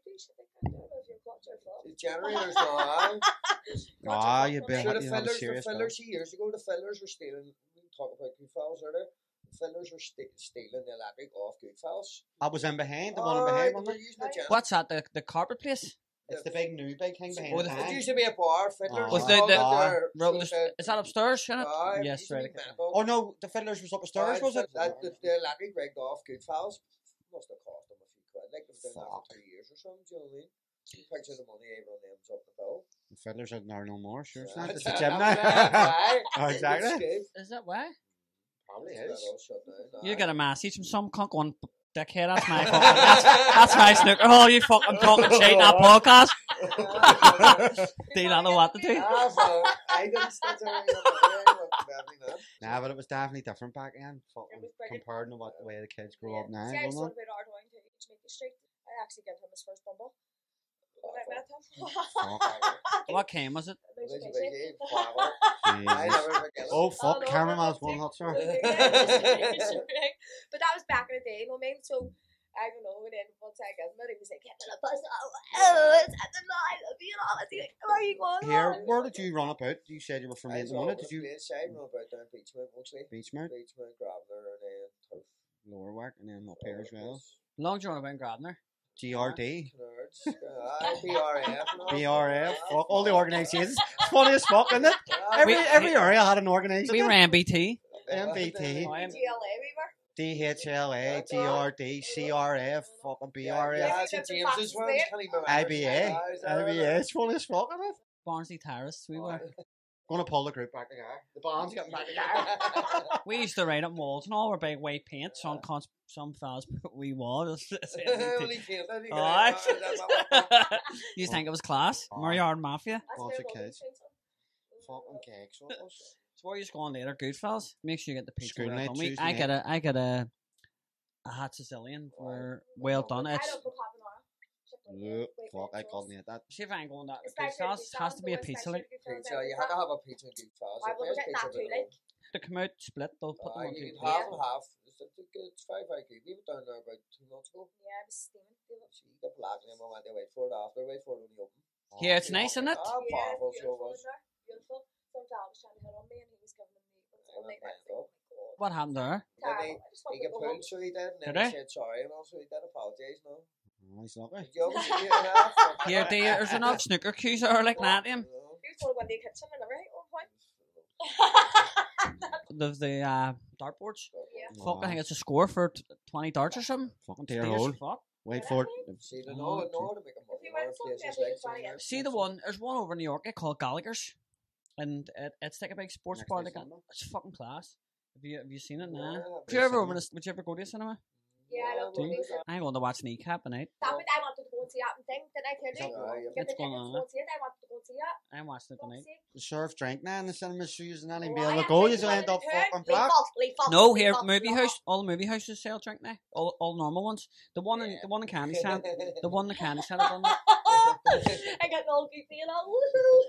The generators now. Ah, you'd be So the you have a fillers, serious years ago, the fillers were stealing. We talk about Goodfellas earlier. The fillers were stealing the electric off Goodfellas. I was in behind, the one in behind, wasn't it? Using the generator. What's that? The carpet place? It's the big new big thing behind Oh, the the- It tank. used to be a bar. Fiddlers. Was the- the Is that upstairs? Isn't it? Yes, right. Oh no, the fiddlers was upstairs, was it? The electric rigged off Goodfellas must have cost them a few quid. Like they've been there for 2 years or something. Do you know what I mean? You picture the money everyone names up the bill. The fiddlers are there no more, sure. It's Yeah. not just a gym now. Oh, exactly. Is that why? Probably It's is. all shut down. You get a message from some cunt going, dickhead, that's my fucking, that's my snooker hole, you fucking talking shit in that podcast. Do you not know what to do? I didn't start definitely not. Nah, but it was definitely different back then. It was brilliant. Compared to what the way the kids grew up now, See, I wasn't started it? with Ardwine to make the street. I actually gave him his first bumble. When I met him. What game was it? There's a There's a picture. big flower. I Jesus. never forget it. Oh fuck, no, cameraman's no, one hot sir. But that was back in the day, you know what I mean? So I don't know, and then once I got him, he was like, get me the bus. Oh, it's at the night. I love you and all. I was like, where are you going? Here, on? where did you run about? You said you were from I was Maine, all did you? I run about down Beachmount mostly. Beachmount, Beachmount, Grabner, and then Turf. Lower Work, and then up here as well. Long John Ben Grabner. GRD, Nerds. BRF. BRF, fuck, all the organisations. It's funny as fuck, isn't it? Every area had an organisation. We ran BT. MBT, Oh, GLA, we were. DHLA, GRD, CRF, fucking BRF, Yeah, St. James's ones. Can't even remember. IBA, IBA. It's funny as fuck, isn't it? Barnsley Terrace, we were. Gonna pull the group back together. The band's getting back together. We used to write up walls and all, we're big white paint, some fellas put wee walls. Only painted, you Aye. can- You used to think it was class? Murrayard Mafia. That's Bunch where of it was, kids. Fucking cakes. What was it? So where you going later? Goodfellas? Make sure you get the pizza. School well night, done. Tuesday I night. get a hot Sicilian for well done. I It's don't go carbonara. Ugh, fuck, I couldn't eat that. see if I ain't going that It's like Goodfellas. It has to be a pizza like Pizza, you had to have a pizza and Goodfellas. I will get that too, like. to come out split. They'll put them on You two. can half and half. It's very good. We were down there about 2 months ago. Yeah, I was steaming. See, the black name, I went to wait for it after. Wait for it when he opened. Yeah, it's nice, isn't it? Ah, Yeah, powerful, so it beautiful. was. Beautiful. Some dad was trying to hit on me and he was giving him the whole night. What happened there? Then he got pulled, so he did, and then Did he he? said sorry, and also he did apologise, no? Oh, he's lucky. Did you ever see it? Yeah, Here, there's enough snooker cues that are like that. Him. He was going to the kitchen and everything at one point. The dartboards. Yeah. Fuck, I think it's a score for 20 darts or something. Fucking dear Steers, hole. fuck. Wait for it. See, they know how to make a If you money. went Places something, like it's funny, St. See the one? There's one over in New York called Gallagher's, and it's like a big sports Next bar. day Like cinema. it's fucking class. Have you seen it? Nah. Yeah, Would you ever cinema. would you ever go to a cinema? Yeah, I love Do you? movies. I'm going to watch Kneecap tonight. Stop it, I wanted to go and see that thing. Didn't I tell you? Get What's the going tickets on? to go and see it. I wanted to go and see that. I'm watching it tonight. Serve drink now in the cinema shoes and not even Oh, be able I to go. am You end up thinking fucking black. No, here movie house. All the movie houses sell drink now. All normal ones. The one in Candy Stand. The one in the Candy Stand. I got the old goofy and all.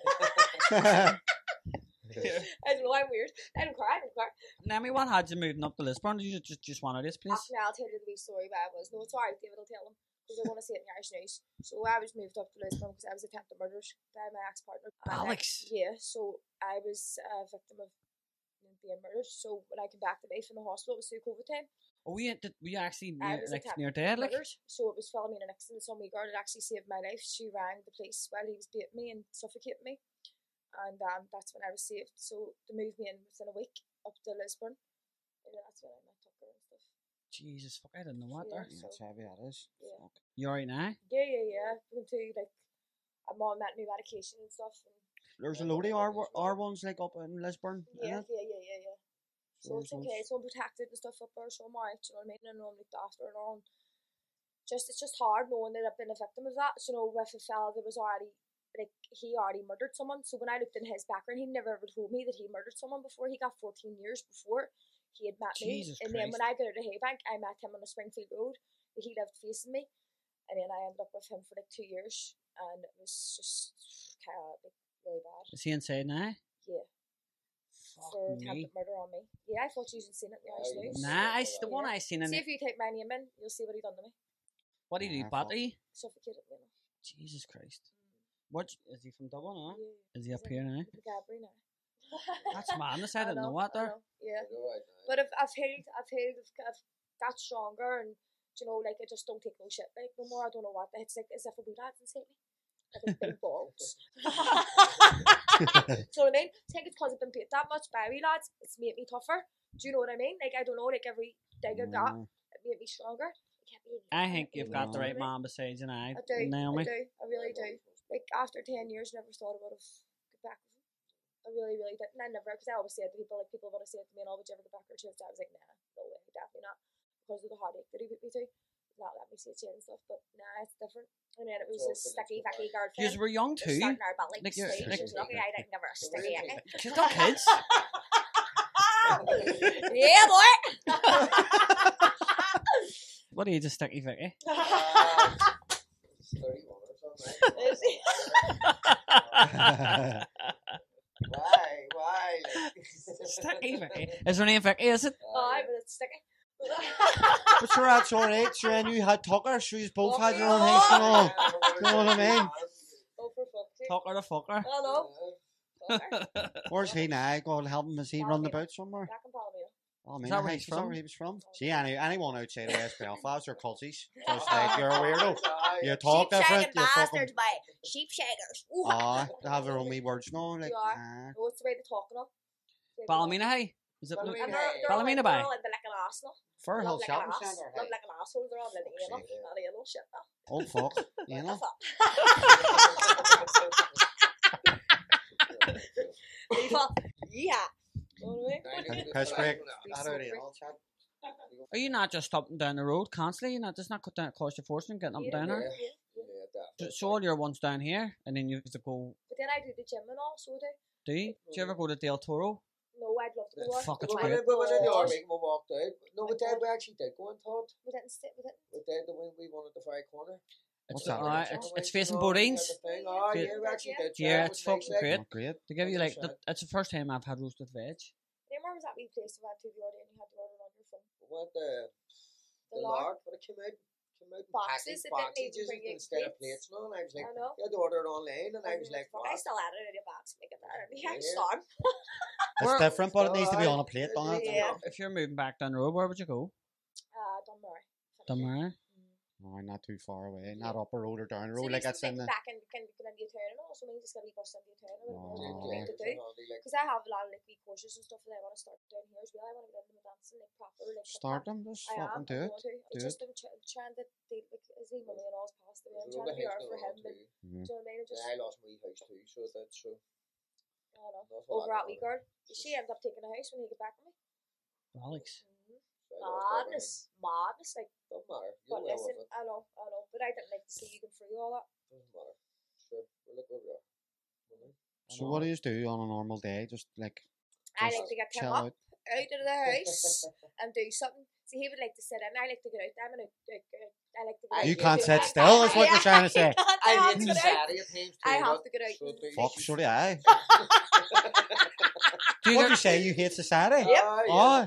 I don't know, I'm weird. I don't care. Nami, what had you moving up to Lisburn? Did you just one of this place? Actually, I'll tell you the wee story where I was. No, it's alright, David will tell them. Because I want to see it in the Irish News. So I was moved up to Lisburn because I was attempted murders by my ex-partner. Alex? Yeah, so I was a victim of being murdered. So when I came back to life in the hospital, it was through COVID time. Oh, we actually I was near dead, like? murdered. So it was Philomena Nixon, some wee girl that actually saved my life. She rang the police while he was beating me and suffocating me. And that's when I was saved. So they moved me in within a week up to Lisburn. And that's when I met Tucker and stuff. Jesus, fuck, I didn't know what Yeah, there. so- That's heavy, that is. Yeah. Fuck. You alright now? Yeah. Going to like I'm on that new medication and stuff. And There's a load of R ones like up in Lisburn. yeah. innit? So it's okay. So I'm protected and stuff up there. So I'm alright. You know what I mean? And I'm looked after and all. It's just hard knowing that I've been a victim of that. You know, with a fella that was already like he already murdered someone. So when I looked in his background, he never ever told me that he murdered someone before. He got 14 years before he had met Jesus me. And then Christ. when I got out of Haybank, I met him on the Springfield Road. He lived facing me. And then I ended up with him for like 2 years. And it was just kind of like really bad. Is he inside now? Yeah. Fuck For me. attempted murder on me. Yeah, I thought you hadn't seen it in the Irish News. Nah, the one I seen in See it. if you type my name in, you'll see what he done to me. What did he do? Nah, fuck. Battery? Suffocated me. Jesus Christ. What is he from Dublin? Huh? Yeah. Is he up here now? Gabri now. That's madness. I didn't know what I there. know, yeah. But I've healed, I've got stronger, and you know, like I just don't take no shit like no more. I don't know what it's like. As if a wee lad's inside me. Like a big balls. So what I mean? I think it's because I've been paid that much by wee lads. It's made me tougher. Do you know what I mean? Like I don't know. Like every dig I got, it made me stronger. I think you've got the right man beside you now, I do. Naomi. I really do. Like after 10 years, never thought I would have got back with him. I really didn't. I never, because I always said to people, like people would have said to me, "And would you ever get back with her?" I was like, "Nah, no way, definitely not." Because of the heartache that he put me through, not let me see it and stuff. But nah, it's different. And then it was this sticky, fucky girlfriend. You were young too. Starting our belly. Like you're- She was lucky I didn't give her a sticky. She's got kids. Yeah, boy. What age is Sticky Vicky? 31 or something. Why? Sticky Vicky. Is her name Vicky? Is it? Aye, but it's sticky. But sure, that's alright. Sure, and you had Tucker. Sure, you both had your own things going on. You know what I mean? Oh, for fuck's sake. Tucker the fucker. Hello. Fucker. Where's he now? God help him. Is he running about somewhere? Back in Palomino. Oh, I mean, Is that where is he's that from? where he was from? See, anyone outside of West Belfast are culties. Just like you're a weirdo. You talk different. You fucking. by sheep shaggers. They have their own wee words now. Like, You are. No, it's the way they're talking of. Ballymena High? Is it? Ballymena. And they're Ballymena Bay? They're all into like an arsenal. Firhill Love like Shopping an ass. Centre. Love like an asshole. They're all in the anal. Not the anal shit now. Oh fuck, you know. Yeah. You know what I mean? Piss break. Are you not just up and down the road constantly? You know, does not cut down cost your fortune getting up and down there. So all your ones down here, and then you have to go. But then I do the gym and all, so I do. Do you? Do you ever go to Del Toro? No, I'd love to go. Fuck, it's Oh my great. We went in the God. army, we walked out. No, we did. We actually did go and talk. We didn't sit with it. We did. We won at the very corner. It's that? it's facing Bodines. Oh, yeah, we actually did. Yeah, It it's was nice, fucking like. great. Oh, great. They give you like 100%. it's the first time I've had roasted veg. Then where was that wee place we went to the order and you had to order on your phone? We went the Lark. lark, but it came out Boxes, it didn't even bring you instead of plates. plates. No, and I was like, I know. you had to order it online, and I was like, I what? still had it in a box. Make it there. Yeah, Yeah. storm. It's different, but it needs to be on a plate, don't it? Yeah. If you're moving back down the road, where would you go? Dunmore. Dunmore. Oh, not too far away. Not up a road or down a So road. Like it's it's in the. back in the turn and also means it's gonna be bus in the turn Oh. to do. Because I have a lot of like wee courses and stuff that I want to start down here as well. I want to get into the dancing like proper like Start them. Just I am. fucking do it. It's just I'm trying to like as he mummy and all's passed away. I'm trying to be there for him. But, do you know what I mean? Just I lost my house too, so that's true. I don't know. Over at Wee Girl. She ended up taking a house when he got back with me. Alex. Madness, like. Don't matter. But listen, I know, but I didn't like to see you go through all that. Doesn't matter. Sure, we'll look where we are. So what do you do on a normal day? Just like I like to get him up out of the house and do something. So he would like to sit in. I like to get out. I like to get out. You can't sit still, is what you're trying to say. I hate society at times too. I have to get out. Fuck, so do I. What do you say? You hate society? Yep. Oh.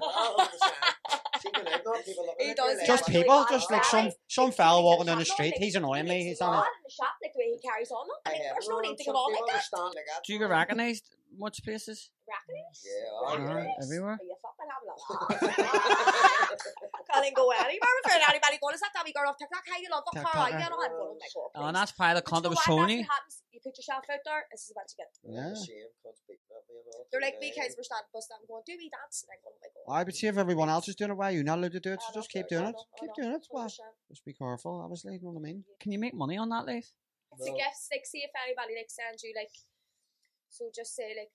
He does. Just people, just like some fella walking down the street. He's annoying me. He's on it. In the shop, like the way he carries on. I mean, there's no need to get on like that. Do you get recognised much places? Recognised? Yeah, everywhere. Are you fucking having a laugh? Can't even go anywhere without anybody going, is that that wee girl off TikTok? How you love that car? You know, I'm going, oh my god. Oh, and that's probably the cunt that was showing you. You put yourself out there, this is what you get. Yeah. They're like me kids were standing bus stop going, do we dance? And I go, oh my god. I would see if everyone else is doing it, why are you not allowed to do it? So just keep doing it. Keep doing it. 100%. Just be careful, obviously, you know what I mean? Can you make money on that, Leif? It's a gift, like, see if anybody, like, sends you, like, so just say, like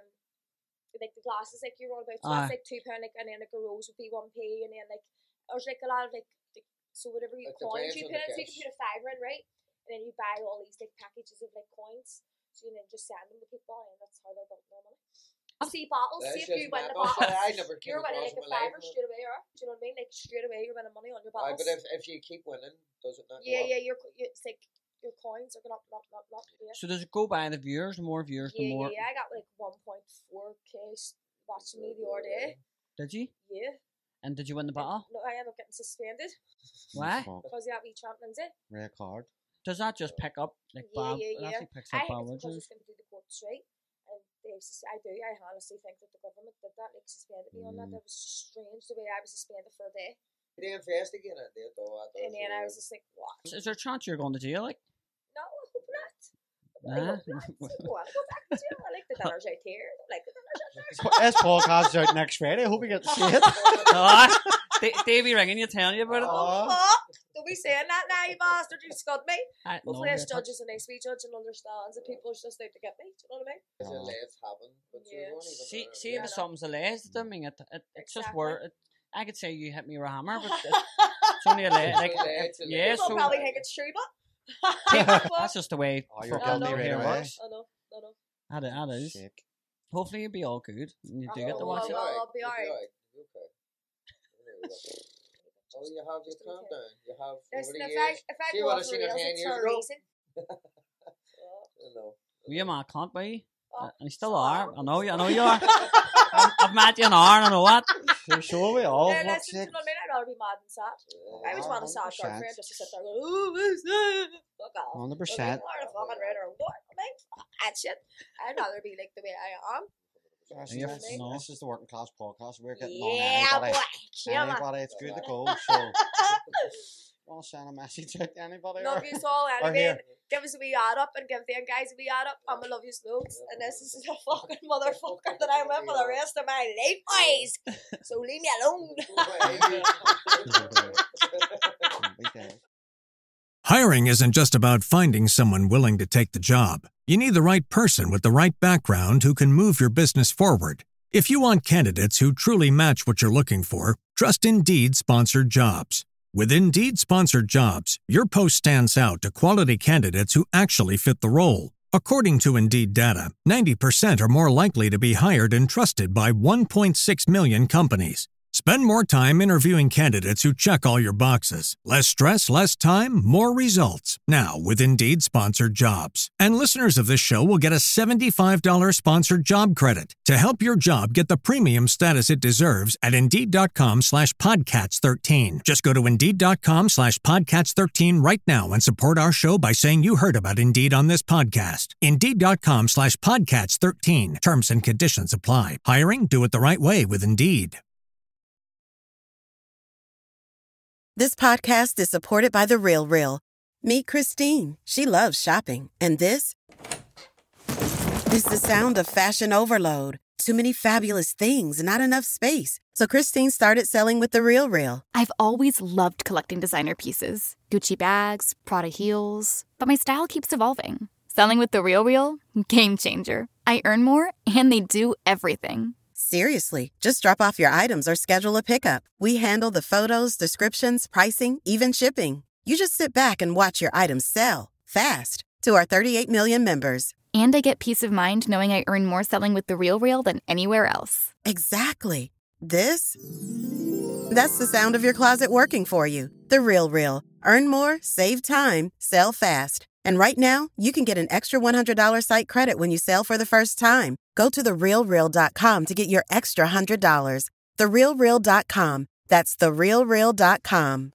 the glasses, like, you're on about, so that's, like, £2, like, and then, like, a rose would be 1p, and then, like, there's, like, a lot of, like so whatever you coins you put in, so you can put a £5 in, right? And then you buy all these, like, packages of, like, coins, so you then just send them to people, and that's how they're building their money. See bottles, see if you win the bottles, you're winning, like, a £5 straight away, or, do you know what I mean? Like, straight away, you're winning money on your bottles. But if you keep winning, does it not go yeah, up? it's like, your coins are going up. Yeah. So does it go by the viewers? The more viewers, the more. Yeah, I got like 1.4k watching me the other day. Did you? Yeah. And did you win the battle? No, I ended up getting suspended. Why? Because of that wee Champ Lindsay. Red card. Does that just pick up like bad? Yeah. It actually picks up bad words. I think it's because it's going to do the court straight. And I honestly think that the government did that, like suspended me on that. That was just strange the way I was suspended for a day. They investigate it, though. And then I was just like, what? Is there a chance you're going to jail? Like? No, I hope not. Nah. I want to go back to jail. I like the dinners out here. I like the dinners out there. This podcast is out next Friday. I hope you get to see it. Davey ringing you, telling you about it. Oh, fuck. Don't be saying that now, you bastard. You scud me. Hopefully this judge is a nice wee judge and understands that people are just out to get me. Do you know what I mean? Is it left happen? But you won't even see if it's something's alleged. I mean, it's just where I could say you hit me with a hammer, but it's only alleged. Like, yeah, people probably think it's true, but that's just the way. You're guilty right away. I know. That is. Sick. Hopefully you'll be all good. And you do get to watch it. I'll be alright. Okay. Oh, you have your countdown. You have. Listen, if I go off the rails, it's for a reason. Were you my cunt, boy? And you still are. I know you are. I've met you an hour and I know what. Sure we all. Listen, you know what I mean? I'd rather be mad than sad. I always want a sad girlfriend just to sit there going, ooh, who's that? Fuck off. 100%. Fucking red or door. I mean, that shit. I'd rather be like the way I am. This is the Working Class Podcast. We're getting on anybody. It's good to go. So, want to send a message out to anybody? Love you all anyway. Give us a wee add up and give them guys a wee add up. I'm a love you loads. And this is a fucking motherfucker that I'm with for the rest of my life, boys. So leave me alone. Hiring isn't just about finding someone willing to take the job. You need the right person with the right background who can move your business forward. If you want candidates who truly match what you're looking for, trust Indeed Sponsored Jobs. With Indeed Sponsored Jobs, your post stands out to quality candidates who actually fit the role. According to Indeed data, 90% are more likely to be hired and trusted by 1.6 million companies. Spend more time interviewing candidates who check all your boxes. Less stress, less time, more results. Now with Indeed Sponsored Jobs. And listeners of this show will get a $75 sponsored job credit to help your job get the premium status it deserves at Indeed.com/Podcats13. Just go to Indeed.com/Podcats13 right now and support our show by saying you heard about Indeed on this podcast. Indeed.com/Podcats13. Terms and conditions apply. Hiring? Do it the right way with Indeed. This podcast is supported by The RealReal. Meet Christine. She loves shopping. And this is the sound of fashion overload. Too many fabulous things, not enough space. So Christine started selling with The RealReal. I've always loved collecting designer pieces. Gucci bags, Prada heels. But my style keeps evolving. Selling with The RealReal? Game changer. I earn more and they do everything. Seriously, just drop off your items or schedule a pickup. We handle the photos, descriptions, pricing, even shipping. You just sit back and watch your items sell fast to our 38 million members. And I get peace of mind knowing I earn more selling with The RealReal than anywhere else. Exactly. That's the sound of your closet working for you. The RealReal. Earn more, save time, sell fast. And right now, you can get an extra $100 site credit when you sell for the first time. Go to therealreal.com to get your extra $100. Therealreal.com. That's therealreal.com.